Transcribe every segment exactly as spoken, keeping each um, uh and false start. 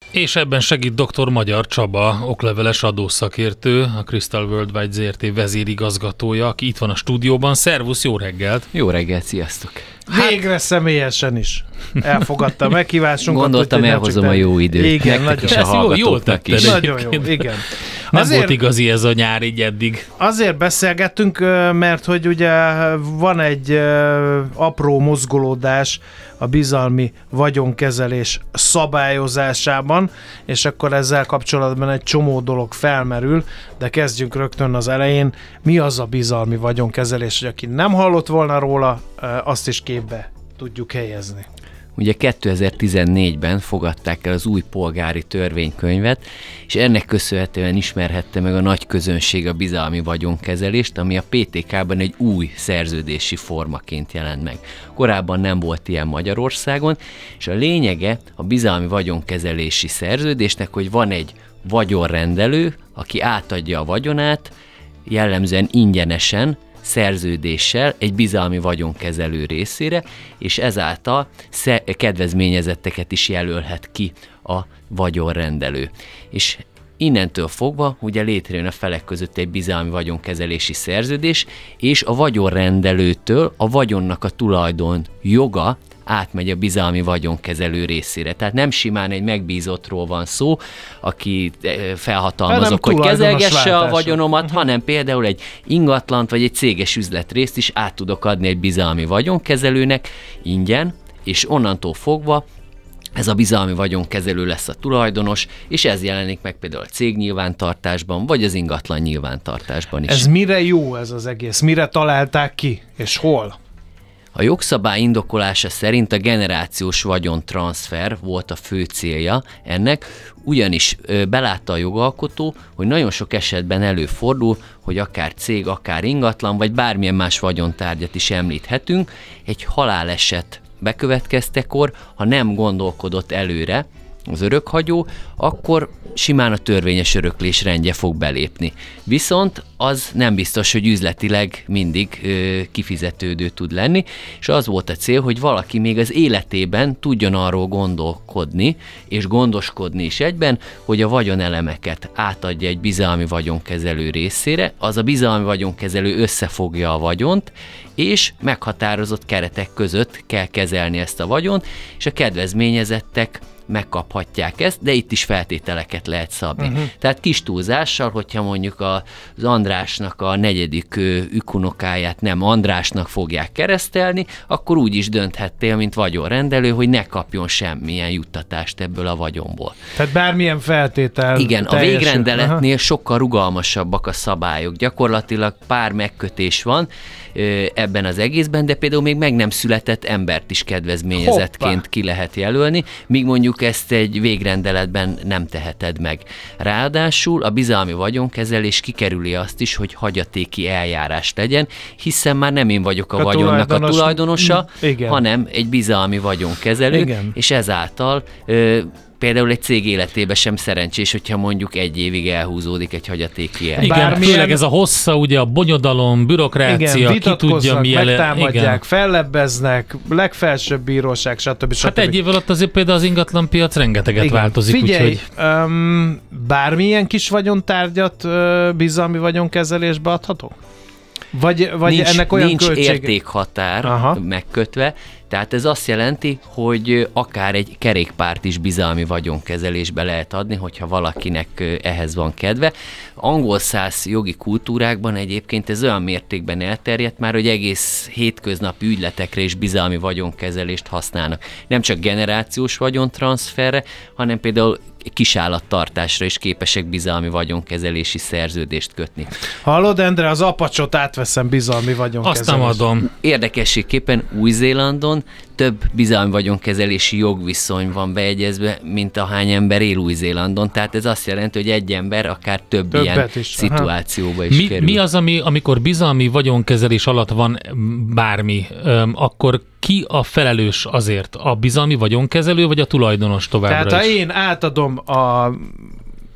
És ebben segít doktor Magyar Csaba, okleveles adószakértő, a Crystal Worldwide zé er té vezérigazgatója, aki itt van a stúdióban. Szervusz, jó reggelt! Jó reggelt, sziasztok! Végre hát... személyesen is elfogadta a meghívásunkat. Gondoltam, elhozom a jó időt. Igen, nektek is, a hallgatóknak is. Nagyon jó, igen. Nem azért, volt igazi ez a nyár így eddig. Azért beszélgettünk, mert hogy ugye van egy apró mozgolódás a bizalmi vagyonkezelés szabályozásában, és akkor ezzel kapcsolatban egy csomó dolog felmerül, de kezdjünk rögtön az elején. Mi az a bizalmi vagyonkezelés, hogy aki nem hallott volna róla, azt is képbe tudjuk helyezni. Ugye kétezer-tizennégyben fogadták el az új polgári törvénykönyvet, és ennek köszönhetően ismerhette meg a nagy közönség a bizalmi vagyonkezelést, ami a pé té ká-ban egy új szerződési formaként jelent meg. Korábban nem volt ilyen Magyarországon, és a lényege a bizalmi vagyonkezelési szerződésnek, hogy van egy vagyonrendelő, aki átadja a vagyonát, jellemzően ingyenesen, szerződéssel egy bizalmi vagyonkezelő részére, és ezáltal kedvezményezetteket is jelölhet ki a vagyonrendelő. És innentől fogva ugye létrejön a felek között egy bizalmi vagyonkezelési szerződés, és a vagyonrendelőtől a vagyonnak a tulajdon joga átmegy a bizalmi vagyonkezelő részére. Tehát nem simán egy megbízottról van szó, aki felhatalmazok, hogy kezelgesse a vagyonomat, uh-huh. hanem például egy ingatlant vagy egy céges üzletrészt is át tudok adni egy bizalmi vagyonkezelőnek ingyen, és onnantól fogva ez a bizalmi vagyonkezelő lesz a tulajdonos, és ez jelenik meg például a cégnyilvántartásban, vagy az ingatlan nyilvántartásban is. Ez mire jó ez az egész? Mire találták ki? És hol? A jogszabály indokolása szerint a generációs vagyontranszfer volt a fő célja ennek, ugyanis ö, belátta a jogalkotó, hogy nagyon sok esetben előfordul, hogy akár cég, akár ingatlan, vagy bármilyen más vagyontárgyat is említhetünk, egy haláleset bekövetkeztekor, ha nem gondolkodott előre az örökhagyó, akkor simán a törvényes öröklés rendje fog belépni. Viszont az nem biztos, hogy üzletileg mindig ö, kifizetődő tud lenni, és az volt a cél, hogy valaki még az életében tudjon arról gondolkodni, és gondoskodni is egyben, hogy a vagyonelemeket átadja egy bizalmi vagyonkezelő részére, az a bizalmi vagyonkezelő összefogja a vagyont, és meghatározott keretek között kell kezelni ezt a vagyont, és a kedvezményezettek megkaphatják ezt, de itt is feltételeket lehet szabni. Uh-huh. Tehát kis túlzással, hogyha mondjuk az Andrásnak a negyedik ükunokáját nem Andrásnak fogják keresztelni, akkor úgy is dönthettél, mint vagyonrendelő, hogy ne kapjon semmilyen juttatást ebből a vagyonból. Tehát bármilyen feltétel. Igen, teljesül. A végrendeletnél uh-huh. sokkal rugalmasabbak a szabályok. Gyakorlatilag pár megkötés van ö, ebben az egészben, de például még meg nem született embert is kedvezményezettként Hoppá. ki lehet jelölni, míg mondjuk ezt egy végrendeletben nem teheted meg. Ráadásul a bizalmi vagyonkezelés kikerüli azt is, hogy hagyatéki eljárás legyen, hiszen már nem én vagyok a, a vagyonnak tulajdonos, a tulajdonosa, igen. hanem egy bizalmi vagyonkezelő, igen. és ezáltal ö, például egy cég életében sem szerencsés, hogyha mondjuk egy évig elhúzódik egy hagyatéki eljárás. Igen, Bármilyen... főleg ez a hossza, ugye a bonyodalom, bürokrácia, igen, ki tudja mi ele... megtámadják, igen. fellebbeznek, legfelsőbb bíróság, stb. stb. Hát egy év alatt azért például az ingatlanpiac rengeteget igen. változik. Figyelj, úgyhogy... um, bármilyen kis vagyontárgyat uh, bizalmi vagyonkezelésbe adhatok? Vagy, vagy nincs, ennek olyan nincs költsége? értékhatár Aha. megkötve, tehát ez azt jelenti, hogy akár egy kerékpárt is bizalmi vagyonkezelésbe lehet adni, hogyha valakinek ehhez van kedve. Angol-szász jogi kultúrákban egyébként ez olyan mértékben elterjedt már, hogy egész hétköznapi ügyletekre is bizalmi vagyonkezelést használnak. Nem csak generációs vagyontranszferre, hanem például kisállattartásra is képesek bizalmi vagyonkezelési szerződést kötni. Hallod, Endre, az apacsot átveszem bizalmi vagyonkezelést. Azt nem adom. Érdekességképpen Új-Zélandon több bizalmi vagyonkezelési jogviszony van beegyezve, mint ahány ember él Új-Zélandon. Tehát ez azt jelenti, hogy egy ember akár több Többet ilyen is. szituációba is mi, kerül. Mi az, ami, amikor bizalmi vagyonkezelés alatt van bármi, öm, akkor ki a felelős azért? A bizalmi vagyonkezelő, vagy a tulajdonos továbbra Tehát is? ha én átadom a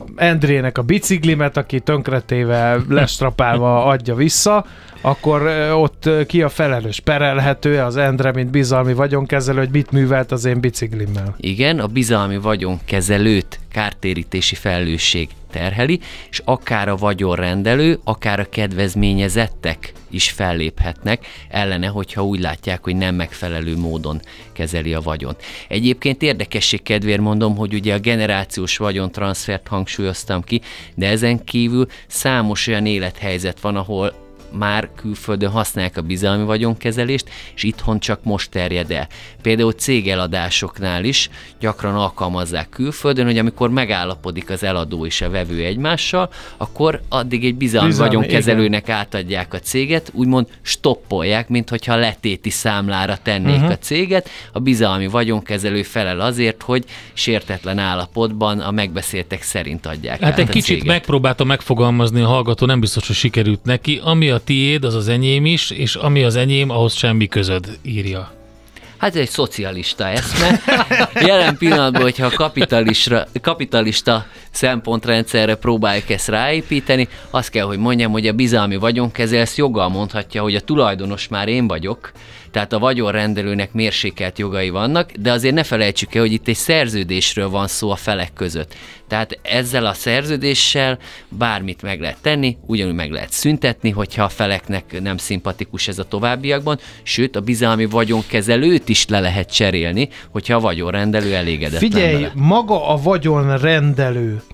Endrének a biciklimet, aki tönkretéve, lestrapálva adja vissza, akkor ott ki a felelős? Perelhető az Endre, mint bizalmi vagyonkezelő, hogy mit művelt az én biciklimmel? Igen, a bizalmi vagyonkezelőt kártérítési felelősség terheli, és akár a vagyonrendelő, akár a kedvezményezettek is felléphetnek ellene, hogyha úgy látják, hogy nem megfelelő módon kezeli a vagyont. Egyébként érdekesség kedvéért mondom, hogy ugye a generációs vagyontranszfert hangsúlyoztam ki, de ezen kívül számos olyan élethelyzet van, ahol már külföldön használják a bizalmi vagyonkezelést, és itthon csak most terjed el. Például cégeladásoknál is gyakran alkalmazzák külföldön, hogy amikor megállapodik az eladó és a vevő egymással, akkor addig egy bizalmi, bizalmi vagyonkezelőnek igen. átadják a céget, úgymond stoppolják, mint hogyha letéti számlára tennék uh-huh. a céget. A bizalmi vagyonkezelő felel azért, hogy sértetlen állapotban a megbeszéltek szerint adják hát át egy a kicsit céget. Megpróbálta megfogalmazni a hallgató, nem biztos, hogy sikerült neki. Ami a tiéd, az az enyém is, és ami az enyém, ahhoz semmi közöd, írja. Hát ez egy szocialista eszme. Jelen pillanatban, hogyha a kapitalista, kapitalista szempontrendszerre próbáljuk ezt ráépíteni, azt kell, hogy mondjam, hogy a bizalmi vagyonkezelő ezt joggal mondhatja, hogy a tulajdonos már én vagyok, tehát a vagyonrendelőnek mérsékelt jogai vannak, de azért ne felejtsük el, hogy itt egy szerződésről van szó a felek között. Tehát ezzel a szerződéssel bármit meg lehet tenni, ugyanúgy meg lehet szüntetni, hogyha a feleknek nem szimpatikus ez a továbbiakban, sőt a bizalmi vagyonkezelőt is le lehet cserélni, hogyha a vagyonrendelő elégedetlen. Figyelj, vele. maga a vagyonrendelő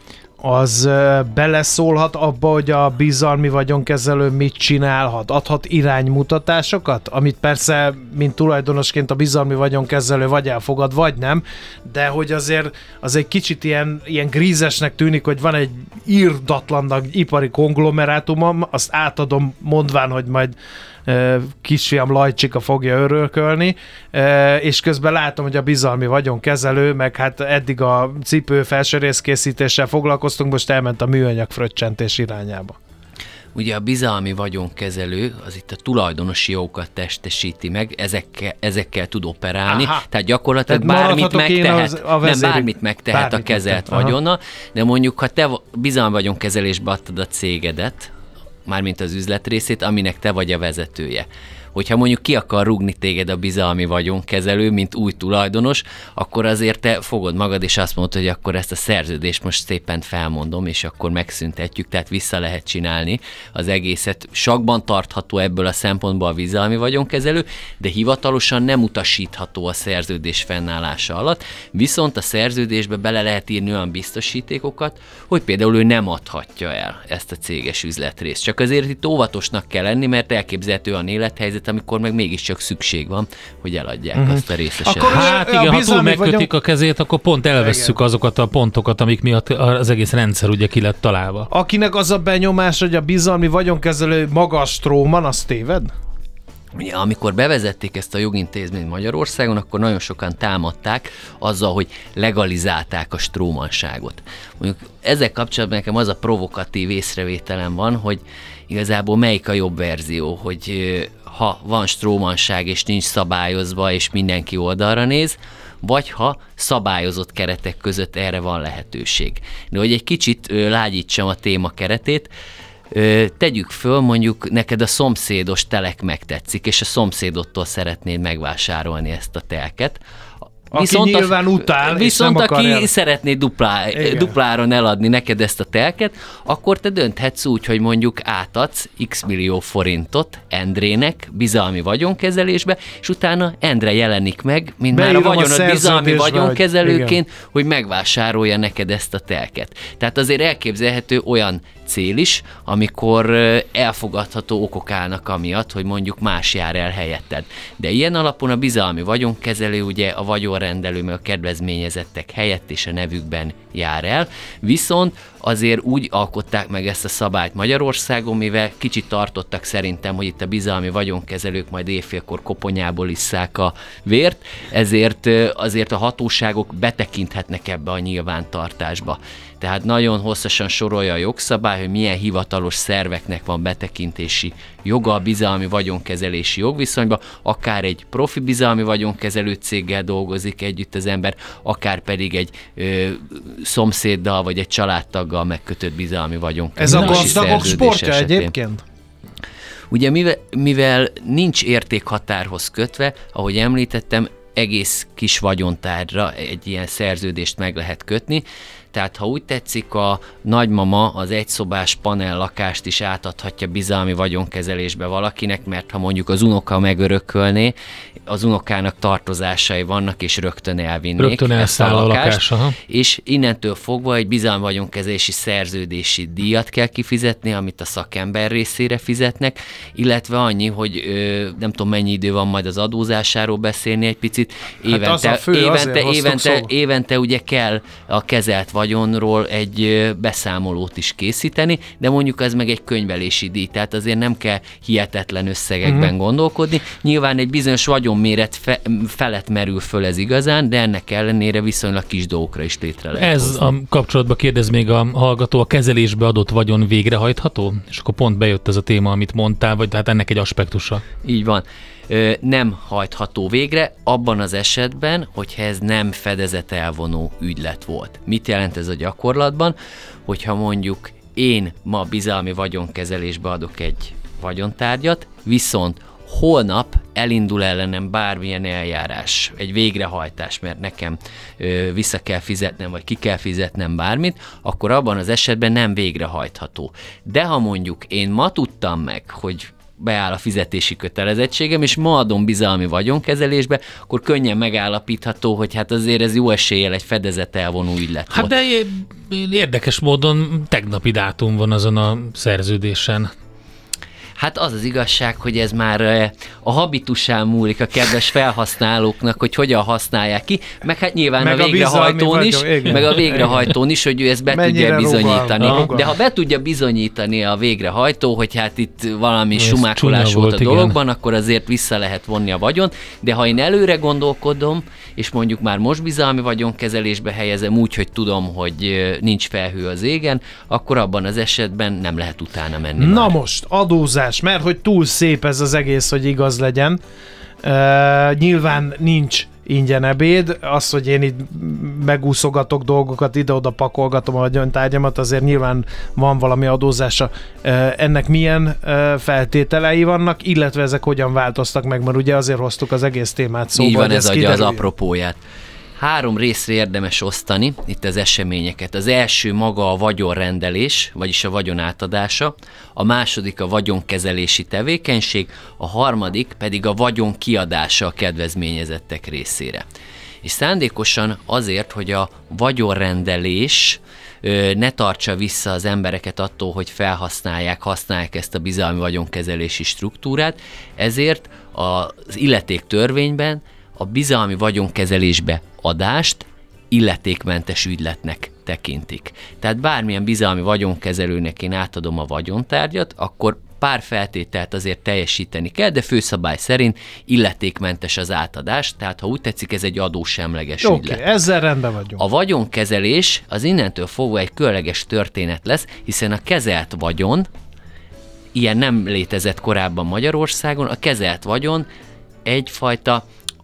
az beleszólhat abba, hogy a bizalmi vagyonkezelő mit csinálhat? Adhat iránymutatásokat? Amit persze, mint tulajdonosként a bizalmi vagyonkezelő vagy elfogad, vagy nem, de hogy azért az egy kicsit ilyen, ilyen grízesnek tűnik, hogy van egy irdatlan ipari konglomerátumom, azt átadom mondván, hogy majd kisfiam Lajcsika fogja örökölni, és közben látom, hogy a bizalmi vagyonkezelő, meg hát eddig a cipő felsőrészkészítéssel foglalkoztunk, most elment a műanyag fröccsentés irányába. Ugye a bizalmi vagyonkezelő az itt a tulajdonosi jogokat testesíti meg, ezekkel, ezekkel tud operálni, Aha. tehát gyakorlatilag tehát bármit megtehet, az, a vezéri... nem bármit megtehet bármit a kezelt vagyonna, de mondjuk, ha te bizalmi vagyonkezelésbe adtad a cégedet, mármint az üzletrészét, aminek te vagy a vezetője. Hogyha mondjuk ki akar rúgni téged a bizalmi vagyonkezelő, mint új tulajdonos, akkor azért te fogod magad, és azt mondod, hogy akkor ezt a szerződést most szépen felmondom, és akkor megszüntetjük, tehát vissza lehet csinálni az egészet. Sakban tartható ebből a szempontból a bizalmi vagyonkezelő, de hivatalosan nem utasítható a szerződés fennállása alatt, viszont a szerződésbe bele lehet írni olyan biztosítékokat, hogy például ő nem adhatja el ezt a céges üzletrészt. Csak azért itt óvatosnak kell lenni, mert elképzelhető olyan élethelyzet, amikor meg mégiscsak szükség van, hogy eladják uh-huh. azt a részeset. Hát igen, ha túl megkötik vagyok... a kezét, akkor pont elvesszük igen. azokat a pontokat, amik miatt az egész rendszer ugye ki lett találva. Akinek az a benyomás, hogy a bizalmi vagyonkezelő maga a stróman, az téved? Ugye, amikor bevezették ezt a jogintézményt Magyarországon, akkor nagyon sokan támadták azzal, hogy legalizálták a strómanságot. Mondjuk ezzel kapcsolatban nekem az a provokatív észrevételem van, hogy igazából melyik a jobb verzió, hogy ha van strómanság és nincs szabályozva, és mindenki oldalra néz, vagy ha szabályozott keretek között erre van lehetőség. De hogy egy kicsit lágyítsam a téma keretét, tegyük föl, mondjuk neked a szomszédos telek megtetszik, és a szomszédodtól szeretnéd megvásárolni ezt a telket. Aki viszont nyilván a, utál, viszont aki akarja... szeretné duplá, dupláron eladni neked ezt a telket, akkor te dönthetsz úgy, hogy mondjuk átadsz x millió forintot Endrének bizalmi vagyonkezelésbe, és utána Endre jelenik meg, mint Beírom már a vagyonod a bizalmi vagyonkezelőként, hogy, hogy megvásárolja neked ezt a telket. Tehát azért elképzelhető olyan cél is, amikor elfogadható okok állnak amiatt, hogy mondjuk más jár el helyetted. De ilyen alapon a bizalmi vagyonkezelő ugye a vagyonrendelő, meg a kedvezményezettek helyett és a nevükben jár el, viszont azért úgy alkották meg ezt a szabályt Magyarországon, mivel kicsit tartottak szerintem, hogy itt a bizalmi vagyonkezelők majd éjfélkor koponyából isszák a vért, ezért azért a hatóságok betekinthetnek ebbe a nyilvántartásba. Tehát nagyon hosszasan sorolja a jogszabály, szabály, hogy milyen hivatalos szerveknek van betekintési joga a bizalmi vagyonkezelési jogviszonyba, akár egy profi bizalmi vagyonkezelő céggel dolgozik együtt az ember, akár pedig egy ö, szomszéddal vagy egy családtaggal megkötött bizalmi vagyonkezelési Ez a gazdagok sportja esetén. egyébként? Ugye mivel, mivel nincs értékhatárhoz kötve, ahogy említettem, egész kis vagyontárgyra egy ilyen szerződést meg lehet kötni, tehát ha úgy tetszik, a nagymama az egyszobás panel lakást is átadhatja bizalmi vagyonkezelésbe valakinek, mert ha mondjuk az unoka megörökölné, az unokának tartozásai vannak, és rögtön elvinnék rögtön ezt a a lakást, lakás, és innentől fogva egy bizalmi vagyonkezelési szerződési díjat kell kifizetni, amit a szakember részére fizetnek, illetve annyi, hogy ö, nem tudom mennyi idő van majd az adózásáról beszélni egy picit, évente, hát az a fő, évente, évente, évente, évente ugye kell a kezelt vagyonról egy beszámolót is készíteni, de mondjuk ez meg egy könyvelési díj, tehát azért nem kell hihetetlen összegekben uh-huh. gondolkodni. Nyilván egy bizonyos vagyonméret fe, felett merül föl ez igazán, de ennek ellenére viszonylag kis dolgokra is létre lehet Ez hozni. a kapcsolatban kérdez még a hallgató, a kezelésbe adott vagyon végrehajtható? És akkor pont bejött ez a téma, amit mondtál, vagy tehát ennek egy aspektusa. Így van. Nem hajtható végre abban az esetben, hogyha ez nem fedezetelvonó ügylet volt. Mit jelent ez a gyakorlatban? Hogyha mondjuk én ma bizalmi vagyonkezelésbe adok egy vagyontárgyat, viszont holnap elindul ellenem bármilyen eljárás, egy végrehajtás, mert nekem ö, vissza kell fizetnem, vagy ki kell fizetnem bármit, akkor abban az esetben nem végrehajtható. De ha mondjuk én ma tudtam meg, hogy beáll a fizetési kötelezettségem, és ma adom bizalmi vagyonkezelésbe, akkor könnyen megállapítható, hogy hát azért ez jó eséllyel egy fedezetelvonó ügylet Hát volt. de érdekes módon tegnapi dátum van azon a szerződésen. Hát az az igazság, hogy ez már a habitusán múlik a kedves felhasználóknak, hogy hogyan használják ki, meg hát nyilván meg a végrehajtón is, vagyok, meg a végrehajtón is, hogy ő ezt be mennyire tudja bizonyítani. Rugal, rugal. De ha be tudja bizonyítani a végrehajtó, hogy hát itt valami ez sumákolás volt, volt a dologban, igen. Akkor azért vissza lehet vonni a vagyont, de ha én előre gondolkodom, és mondjuk már most bizalmi vagyonkezelésbe helyezem úgy, hogy tudom, hogy nincs felhő az égen, akkor abban az esetben nem lehet utána menni. Na már. most, adózás, mert hogy túl szép ez az egész, hogy igaz legyen. Uh, nyilván nincs ingyen ebéd, az, hogy én itt megúszogatok dolgokat, ide-oda pakolgatom a vagyontárgyamat, azért nyilván van valami adózása. Uh, ennek milyen uh, feltételei vannak, illetve ezek hogyan változtak meg, mert ugye azért hoztuk az egész témát szóba. Így van, ez, ez adja az apropóját. Három részre érdemes osztani itt az eseményeket. Az első maga a vagyonrendelés, vagyis a vagyon átadása, a második a vagyonkezelési tevékenység, a harmadik pedig a vagyon kiadása a kedvezményezettek részére. És szándékosan azért, hogy a vagyonrendelés ne tartsa vissza az embereket attól, hogy felhasználják, használják ezt a bizalmi vagyonkezelési struktúrát, ezért az illetéktörvényben a bizalmi vagyonkezelésbe adást illetékmentes ügyletnek tekintik. Tehát bármilyen bizalmi vagyonkezelőnek én átadom a vagyontárgyat, akkor pár feltételt azért teljesíteni kell, de főszabály szerint illetékmentes az átadás, tehát ha úgy tetszik, ez egy adósemleges okay, ügylet. Ezzel rendben vagyunk. A vagyonkezelés az innentől fogva egy különleges történet lesz, hiszen a kezelt vagyon, ilyen nem létezett korábban Magyarországon, a kezelt vagyon egyfajta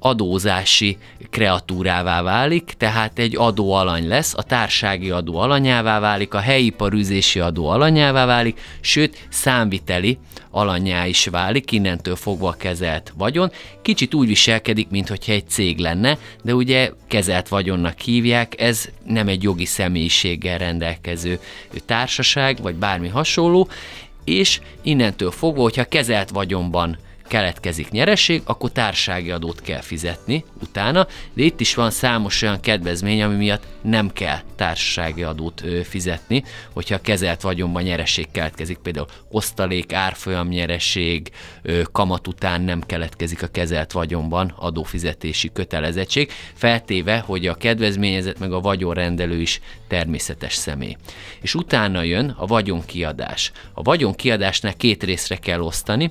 adózási kreatúrává válik, tehát egy adóalany lesz, a társasági adó alanyává válik, a helyi iparűzési adó alanyává válik, sőt, számviteli alanyá is válik, innentől fogva a kezelt vagyon. Kicsit úgy viselkedik, mintha egy cég lenne, de ugye kezelt vagyonnak hívják, ez nem egy jogi személyiséggel rendelkező társaság, vagy bármi hasonló, és innentől fogva, hogyha kezelt vagyonban keletkezik nyereség, akkor társasági adót kell fizetni utána, de itt is van számos olyan kedvezmény, ami miatt nem kell társasági adót ö, fizetni, hogyha kezelt vagyonban nyereség keletkezik, például osztalék, árfolyam nyereség, ö, kamat után nem keletkezik a kezelt vagyonban adófizetési kötelezettség, feltéve, hogy a kedvezményezett meg a vagyonrendelő is természetes személy. És utána jön a vagyonkiadás. A vagyonkiadásnál két részre kell osztani,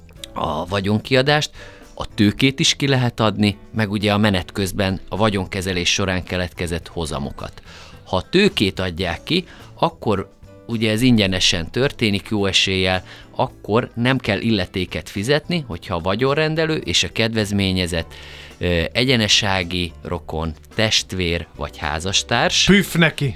a vagyonkiadást, a tőkét is ki lehet adni, meg ugye a menet közben a vagyonkezelés során keletkezett hozamokat. Ha a tőkét adják ki, akkor ugye ez ingyenesen történik jó eséllyel, akkor nem kell illetéket fizetni, hogyha a vagyonrendelő és a kedvezményezett ö, egyenesági, rokon, testvér vagy házastárs. Püff neki!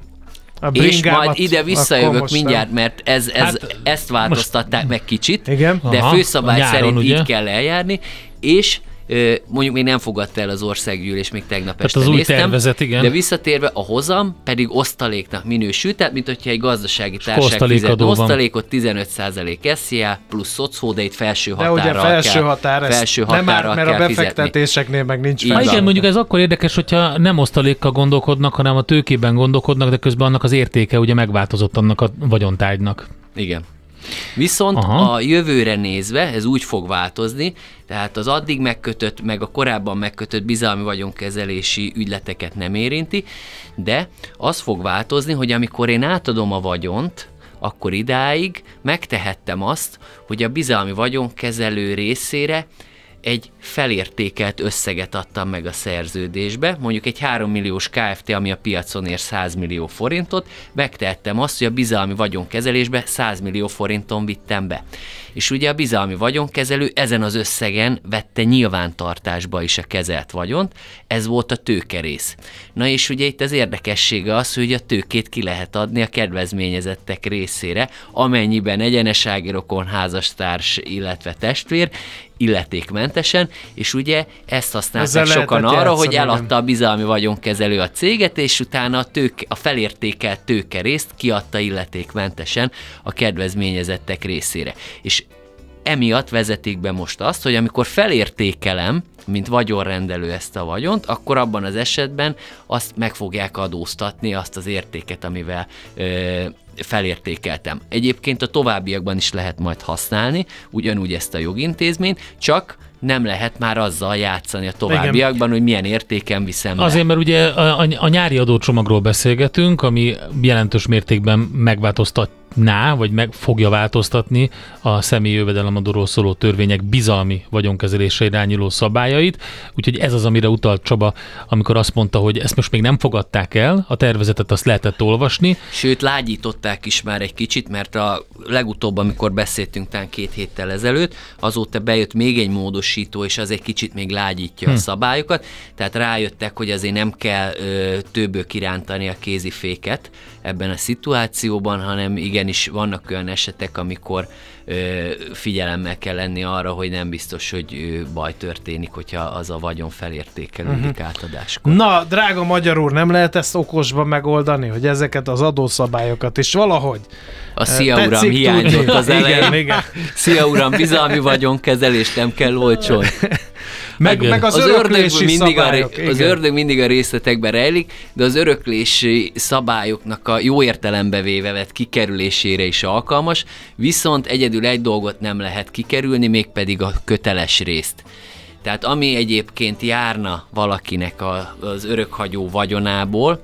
És majd ide visszajövök mindjárt, mert ez, ez, hát, ezt változtatták most meg kicsit, igen? De Aha, főszabály nyáron, szerint ugye? így kell eljárni, és mondjuk még nem fogadta el az országgyűlés, még tegnap tehát este az új néztem, tervezet, igen. De visszatérve a hozam pedig osztaléknak minősül, tehát mint hogyha egy gazdasági társaság fizetne osztalékot, tizenöt százalék es zé á plusz szocó, de itt felső határral kell. De ugye felső határ, kell, felső határral nem, mert a befektetéseknél meg nincs fel. Igen, mondjuk ez akkor érdekes, hogyha nem osztalékkal gondolkodnak, hanem a tőkében gondolkodnak, de közben annak az értéke ugye megváltozott annak a vagyontárgynak. Igen. Viszont Aha. a jövőre nézve ez úgy fog változni, tehát az addig megkötött, meg a korábban megkötött bizalmi vagyonkezelési ügyleteket nem érinti, de az fog változni, hogy amikor én átadom a vagyont, akkor idáig megtehettem azt, hogy a bizalmi vagyonkezelő részére egy felértékelt összeget adtam meg a szerződésbe, mondjuk egy három milliós Kft., ami a piacon ér száz millió forintot, megtehettem azt, hogy a bizalmi vagyonkezelésbe száz millió forinton vittem be. És ugye a bizalmi vagyonkezelő ezen az összegen vette nyilvántartásba is a kezelt vagyont, ez volt a tőkerész. Na és ugye itt az érdekessége az, hogy a tőkét ki lehet adni a kedvezményezettek részére, amennyiben egyenesági rokon, házastárs, illetve testvér, illetékmentesen, és ugye ezt használták sokan arra, játszani, hogy eladta a bizalmi vagyonkezelő a céget, és utána a, tőke, a felértékelt tőkerészt kiadta illetékmentesen a kedvezményezettek részére. És emiatt vezetik be most azt, hogy amikor felértékelem, mint vagyonrendelő ezt a vagyont, akkor abban az esetben azt meg fogják adóztatni, azt az értéket, amivel ö, felértékeltem. Egyébként a továbbiakban is lehet majd használni, ugyanúgy ezt a jogintézményt, csak nem lehet már azzal játszani a továbbiakban, igen, hogy milyen értéken viszem le. Azért, mert ugye a, a, a nyári adócsomagról beszélgetünk, ami jelentős mértékben megváltoztatná, vagy meg fogja változtatni a személyi jövedelemadóról szóló törvények bizalmi vagyonkezelésre irányuló szabályait. Úgyhogy ez az, amire utalt Csaba, amikor azt mondta, hogy ezt most még nem fogadták el, a tervezetet azt lehetett olvasni. Sőt, lágyították is már egy kicsit, mert a legutóbb, amikor beszéltünk talán két héttel ezelőtt, azóta bejött még egy módosító, és az egy kicsit még lágyítja hm. a szabályokat, tehát rájöttek, hogy azért nem kell ö, többől kirántani a kéziféket ebben a szituációban, hanem igenis vannak olyan esetek, amikor ö, figyelemmel kell lenni arra, hogy nem biztos, hogy ö, baj történik, hogyha az a vagyon felértékelődik uh-huh. átadáskor. Na, drága magyar úr, nem lehet ezt okosban megoldani, hogy ezeket az adószabályokat is valahogy a szia uram hiányzott az elején. Igen, igen. Szia uram, bizalmi vagyonkezelést nem kell olcsón. Meg, meg az, az öröklési mindig szabályok. A, az ördög mindig a részletekben rejlik, de az öröklési szabályoknak a jó értelembe véve vett kikerülésére is alkalmas, viszont egyedül egy dolgot nem lehet kikerülni, mégpedig a köteles részt. Tehát ami egyébként járna valakinek a, az örökhagyó vagyonából,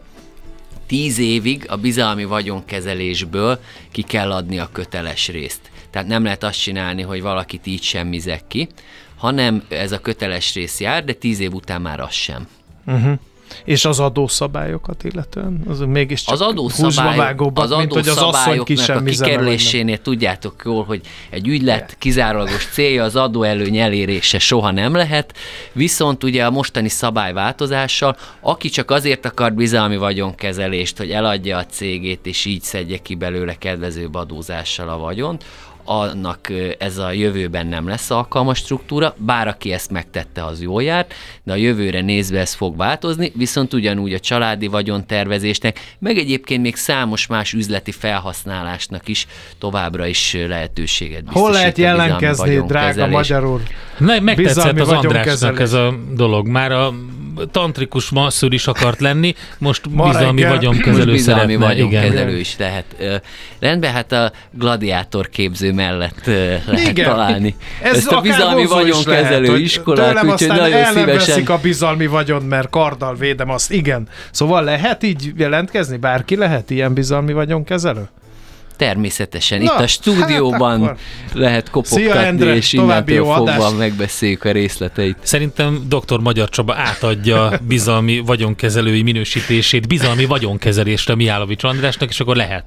tíz évig a bizalmi vagyonkezelésből ki kell adni a köteles részt. Tehát nem lehet azt csinálni, hogy valakit így semmizek ki, hanem ez a köteles rész jár, de tíz év után már az sem. Uh-huh. És az adószabályokat illetően? Az mégiscsak az adószabályok, az adószabályoknak a kikerülésénél tudjátok jól, hogy egy ügylet kizárólagos célja az adóelőny elérése soha nem lehet, viszont ugye a mostani szabályváltozással, aki csak azért akar bizalmi vagyonkezelést, hogy eladja a cégét, és így szedje ki belőle kedvezőbb adózással a vagyont, annak ez a jövőben nem lesz alkalmas struktúra, bár aki ezt megtette, az jól járt, de a jövőre nézve ez fog változni, viszont ugyanúgy a családi vagyontervezésnek, meg egyébként még számos más üzleti felhasználásnak is továbbra is lehetőséget biztosít. Hol lehet jelentkezni, drága magyar úr? Na, megtetszett az Andrásnak ez a dolog. Már a tantrikus masszőr is akart lenni, most bizalmi vagyonkezelő bizalmi szeretne. vagyonkezelő Igen. is lehet. Rendben, hát a gladiátor képző mellett lehet igen. találni. Ez ezt a bizalmi vagyonkezelő lehet, iskolát, úgyhogy nagyon el nem szívesen. veszik a bizalmi vagyon, mert karddal védem azt. Igen. Szóval lehet így jelentkezni? Bárki lehet ilyen bizalmi vagyonkezelő? Természetesen. Na, Itt a stúdióban hát lehet kopogtatni, Szia, Endre, és innentől fogva megbeszéljük a részleteit. Szerintem doktor Magyar Csaba átadja bizalmi vagyonkezelői minősítését bizalmi vagyonkezelésre Mihálovics Andrásnak, és akkor lehetsz.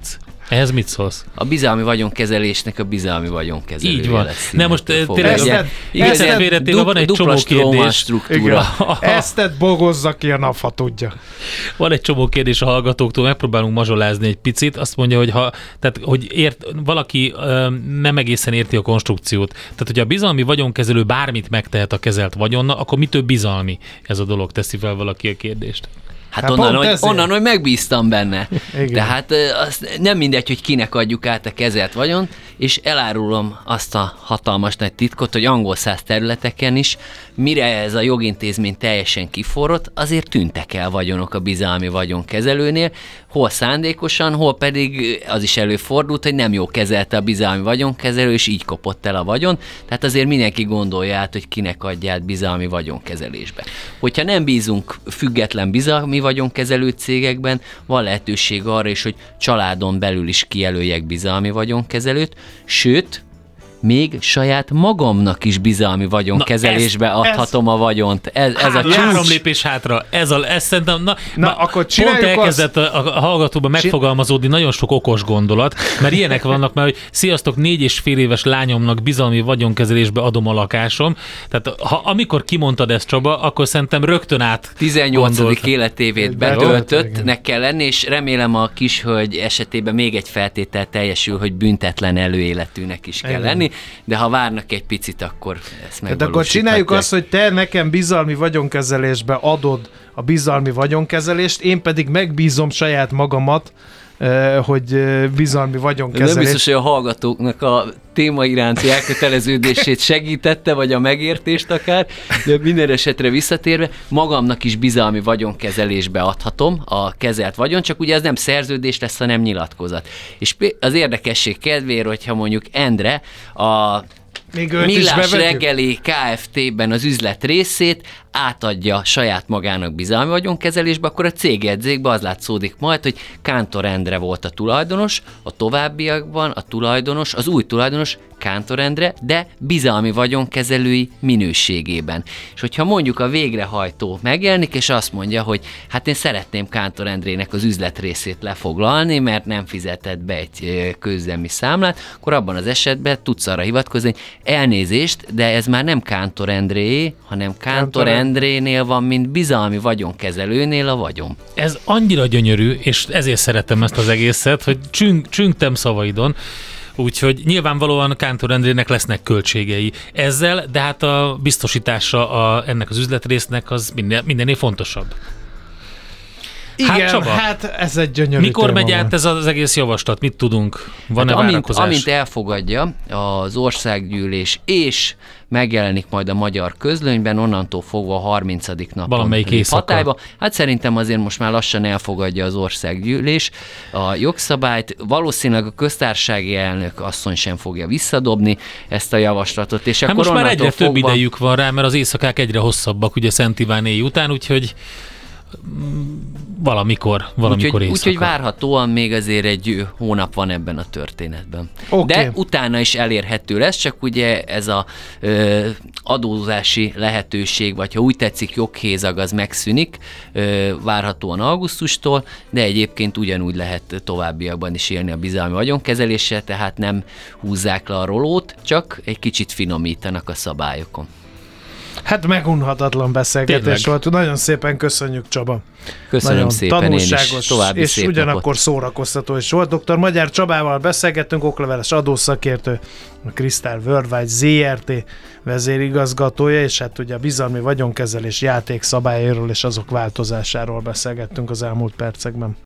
Ehhez mit szólsz? A bizalmi vagyonkezelésnek a bizalmi vagyonkezelője. Így van. lesz. Ne most Innentől tényleg, fogva. Ezt- Igazán ezt- félretéve van egy dupla csomó Stroman kérdés. struktúra. Ezt bogozza ki a nap, ha tudja. Van egy csomó kérdés a hallgatóktól, megpróbálunk mazsolázni egy picit. Azt mondja, hogy ha tehát, hogy ért, valaki ö, nem egészen érti a konstrukciót. Tehát, hogyha a bizalmi vagyonkezelő bármit megtehet a kezelt vagyonnal, akkor mitől bizalmi ez a dolog, teszi fel valaki a kérdést. Hát, Hát onnan, pont hogy, ezért. onnan, hogy megbíztam benne. Igen. Tehát ö, az nem mindegy, hogy kinek adjuk át a kezelt vagyon, és elárulom azt a hatalmas nagy titkot, hogy angol száz területeken is, mire ez a jogintézmény teljesen kiforrott, azért tűntek el vagyonok a bizalmi vagyonkezelőnél, hol szándékosan, hol pedig az is előfordult, hogy nem jó kezelte a bizalmi vagyonkezelő, és így kopott el a vagyon. Tehát azért mindenki gondolja át, hogy kinek adja át bizalmi vagyonkezelésbe. Hogyha nem bízunk független bizalmi vagyonkezelő cégekben, van lehetőség arra is, hogy családon belül is kijelöljek bizalmi vagyonkezelőt, sőt, még saját magamnak is bizalmi vagyonkezelésbe Na, ez- adhatom a vagyont. Ez, ez a Hát, csúcs. három lépés hátra. Ez, a, ez szerintem, na, Na, ma- akkor pont csináljuk elkezdett a, a hallgatóban megfogalmazódni nagyon sok okos gondolat, mert ilyenek vannak már, hogy sziasztok, négy és fél éves lányomnak bizalmi vagyonkezelésbe adom a lakásom. Tehát ha, amikor kimondtad ezt, Csaba, akkor szerintem rögtön át tizennyolcadik gondolt. életévét Betöltött, betöltöttnek kell lenni, és remélem a kishölgy esetében még egy feltétel teljesül, hogy büntetlen előéletűnek is kell Igen. lenni, de ha várnak egy picit, akkor ezt Tehát akkor csináljuk azt, hogy te nekem bizalmi vagyonkezelésbe adod a bizalmi vagyonkezelést, én pedig megbízom saját magamat, eh, hogy eh, bizalmi Nem vagyonkezelés. biztos, hogy a hallgatóknak a téma iránti elköteleződését segítette, vagy a megértést akár, de minden esetre visszatérve, magamnak is bizalmi vagyonkezelésbe adhatom a kezelt vagyon, csak ugye ez nem szerződés lesz, hanem nyilatkozat. És pé- az érdekesség kedvéért, hogyha mondjuk Endre a Még őt is Millás bevetjük? reggeli Kft-ben az üzlet részét átadja saját magának bizalmi vagyonkezelésbe, akkor a cégjegyzékben az látszódik majd, hogy Kántor Endre volt a tulajdonos, a továbbiakban a tulajdonos, az új tulajdonos Kántor Endre, de bizalmi vagyonkezelői minőségében. És hogyha mondjuk a végrehajtó megjelenik, és azt mondja, hogy hát én szeretném Kántor Endrének az üzlet részét lefoglalni, mert nem fizetett be egy ö, közüzemi számlát, akkor abban az esetben tudsz arra hivatkozni, hogy elnézést, de ez már nem Kántor Endréé, hanem Kántor Kántor Endrénél van, mint bizalmi vagyonkezelőnél a vagyon. Ez annyira gyönyörű, és ezért szeretem ezt az egészet, hogy csünk, csüngtem szavaidon, úgyhogy nyilvánvalóan Kántor Endrének lesznek költségei ezzel, de hát a biztosítása a, ennek az üzletrésznek az minden, mindennél fontosabb. Igen, Hát, hát, Csaba, hát ez egy gyönyörű Mikor téma megy át van. ez az egész javaslat? Mit tudunk? Van-e Hát amint, várakozás? amint elfogadja az országgyűlés, és megjelenik majd a magyar közlönyben, onnantól fogva a harmincadik napon Valamelyik lép éjszaka. hatályba. Hát szerintem azért most már lassan elfogadja az országgyűlés a jogszabályt. Valószínűleg a köztársasági elnök asszony sem fogja visszadobni ezt a javaslatot. És Hát akkor most már onnantól egyre több fogva... idejük van rá, mert az éjszakák egyre hosszabbak, ugye Szent Iván éj után, úgyhogy mm, valamikor, valamikor Úgyhogy, éjszaka. úgyhogy várhatóan még azért egy hónap van ebben a történetben. Oké. De utána is elérhető lesz, csak ugye ez a ö, adózási lehetőség, vagy ha úgy tetszik, joghézag az megszűnik, ö, várhatóan augusztustól, de egyébként ugyanúgy lehet továbbiakban is élni a bizalmi vagyonkezeléssel, tehát nem húzzák le a rolót, csak egy kicsit finomítanak a szabályokon. Hát megunhatatlan beszélgetés Tényleg. volt. Nagyon szépen köszönjük, Csaba. Köszönöm Nagyon szépen én is, tanulságos további és szép ugyanakkor napot. szórakoztató is volt. doktor Magyar Csabával beszélgettünk, okleveles adószakértő, a Crystal Worldwide zé er té vezérigazgatója, és hát ugye a bizalmi vagyonkezelés játékszabályairól és azok változásáról beszélgettünk az elmúlt percekben.